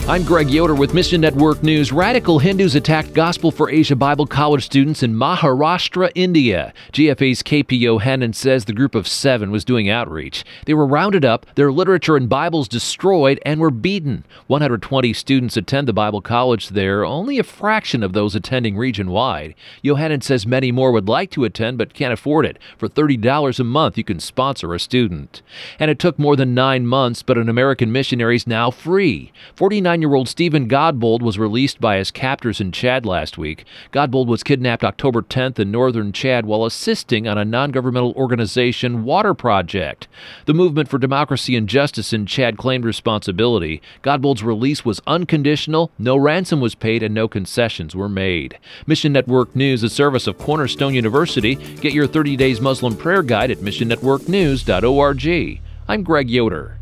I'm Greg Yoder with Mission Network News. Radical Hindus attacked Gospel for Asia Bible College students in Maharashtra, India. GFA's KP Yohanan says the group of 7 was doing outreach. They were rounded up, their literature and Bibles destroyed, and were beaten. 120 students attend the Bible college there, only a fraction of those attending region-wide. Yohanan says many more would like to attend but can't afford it. For $30 a month, you can sponsor a student. And it took more than 9 months, but an American missionary is now free. 49-year-old Stephen Godbold was released by his captors in Chad last week. Godbold was kidnapped October 10th in northern Chad while assisting on a non-governmental organization water project. The Movement for Democracy and Justice in Chad claimed responsibility. Godbold's release was unconditional, no ransom was paid, and no concessions were made. Mission Network News, a service of Cornerstone University. Get your 30 Days Muslim Prayer Guide at missionnetworknews.org. I'm Greg Yoder.